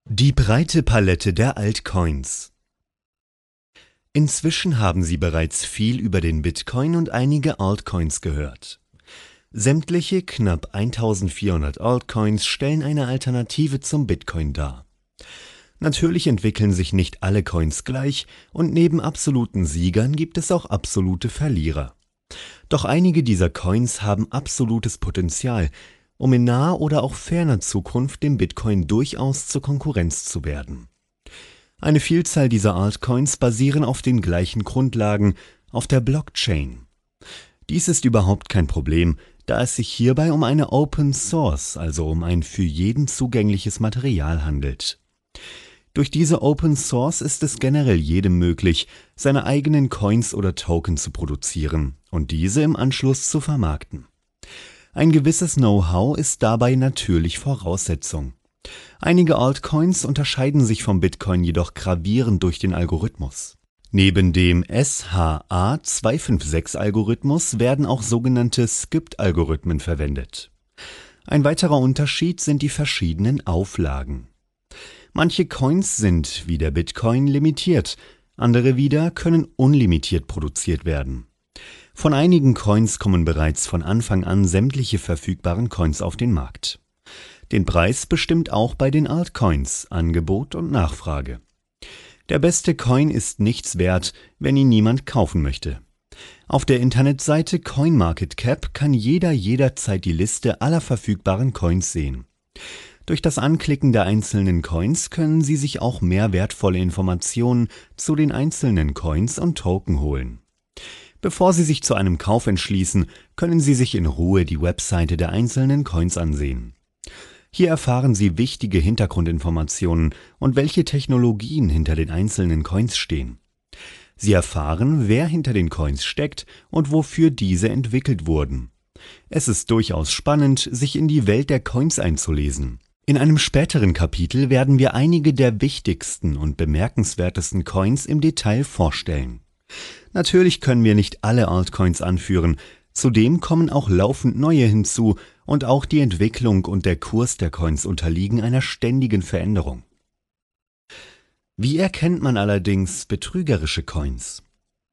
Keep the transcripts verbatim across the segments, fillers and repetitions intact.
Die breite Palette der Altcoins. Inzwischen haben Sie bereits viel über den Bitcoin und einige Altcoins gehört. Sämtliche knapp eintausendvierhundert Altcoins stellen eine Alternative zum Bitcoin dar. Natürlich entwickeln sich nicht alle Coins gleich und neben absoluten Siegern gibt es auch absolute Verlierer. Doch einige dieser Coins haben absolutes Potenzial, um in naher oder auch ferner Zukunft dem Bitcoin durchaus zur Konkurrenz zu werden. Eine Vielzahl dieser Altcoins basieren auf den gleichen Grundlagen, auf der Blockchain. Dies ist überhaupt kein Problem, da es sich hierbei um eine Open Source, also um ein für jeden zugängliches Material handelt. Durch diese Open Source ist es generell jedem möglich, seine eigenen Coins oder Token zu produzieren und diese im Anschluss zu vermarkten. Ein gewisses Know-how ist dabei natürlich Voraussetzung. Einige Altcoins unterscheiden sich vom Bitcoin jedoch gravierend durch den Algorithmus. Neben dem S H A zwei fünf sechs Algorithmus werden auch sogenannte Skipped-Algorithmen verwendet. Ein weiterer Unterschied sind die verschiedenen Auflagen. Manche Coins sind, wie der Bitcoin, limitiert, andere wieder können unlimitiert produziert werden. Von einigen Coins kommen bereits von Anfang an sämtliche verfügbaren Coins auf den Markt. Den Preis bestimmt auch bei den Altcoins Angebot und Nachfrage. Der beste Coin ist nichts wert, wenn ihn niemand kaufen möchte. Auf der Internetseite CoinMarketCap kann jeder jederzeit die Liste aller verfügbaren Coins sehen. Durch das Anklicken der einzelnen Coins können Sie sich auch mehr wertvolle Informationen zu den einzelnen Coins und Token holen. Bevor Sie sich zu einem Kauf entschließen, können Sie sich in Ruhe die Webseite der einzelnen Coins ansehen. Hier erfahren Sie wichtige Hintergrundinformationen und welche Technologien hinter den einzelnen Coins stehen. Sie erfahren, wer hinter den Coins steckt und wofür diese entwickelt wurden. Es ist durchaus spannend, sich in die Welt der Coins einzulesen. In einem späteren Kapitel werden wir einige der wichtigsten und bemerkenswertesten Coins im Detail vorstellen. Natürlich können wir nicht alle Altcoins anführen, zudem kommen auch laufend neue hinzu und auch die Entwicklung und der Kurs der Coins unterliegen einer ständigen Veränderung. Wie erkennt man allerdings betrügerische Coins?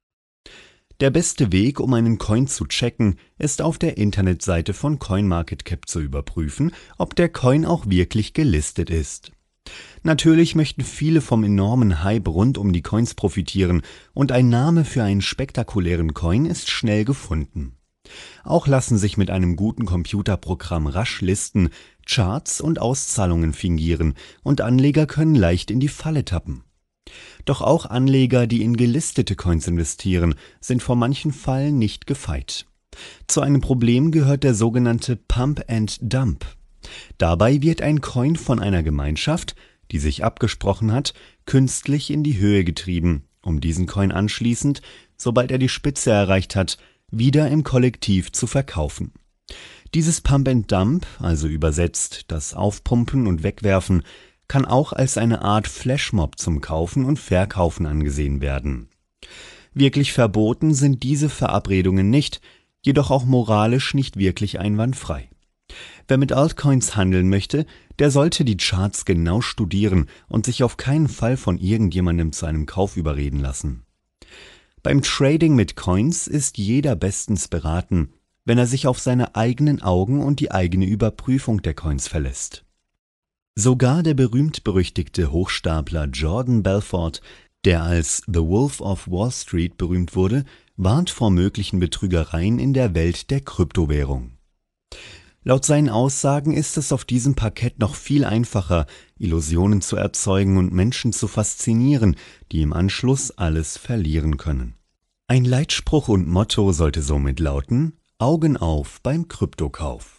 Der beste Weg, um einen Coin zu checken, ist auf der Internetseite von CoinMarketCap zu überprüfen, ob der Coin auch wirklich gelistet ist. Natürlich möchten viele vom enormen Hype rund um die Coins profitieren und ein Name für einen spektakulären Coin ist schnell gefunden. Auch lassen sich mit einem guten Computerprogramm rasch Listen, Charts und Auszahlungen fingieren und Anleger können leicht in die Falle tappen. Doch auch Anleger, die in gelistete Coins investieren, sind vor manchen Fallen nicht gefeit. Zu einem Problem gehört der sogenannte Pump and Dump. Dabei wird ein Coin von einer Gemeinschaft, die sich abgesprochen hat, künstlich in die Höhe getrieben, um diesen Coin anschließend, sobald er die Spitze erreicht hat, wieder im Kollektiv zu verkaufen. Dieses Pump and Dump, also übersetzt das Aufpumpen und Wegwerfen, kann auch als eine Art Flashmob zum Kaufen und Verkaufen angesehen werden. Wirklich verboten sind diese Verabredungen nicht, jedoch auch moralisch nicht wirklich einwandfrei. Wer mit Altcoins handeln möchte, der sollte die Charts genau studieren und sich auf keinen Fall von irgendjemandem zu einem Kauf überreden lassen. Beim Trading mit Coins ist jeder bestens beraten, wenn er sich auf seine eigenen Augen und die eigene Überprüfung der Coins verlässt. Sogar der berühmt-berüchtigte Hochstapler Jordan Belfort, der als The Wolf of Wall Street berühmt wurde, warnt vor möglichen Betrügereien in der Welt der Kryptowährung. Laut seinen Aussagen ist es auf diesem Parkett noch viel einfacher, Illusionen zu erzeugen und Menschen zu faszinieren, die im Anschluss alles verlieren können. Ein Leitspruch und Motto sollte somit lauten: Augen auf beim Kryptokauf.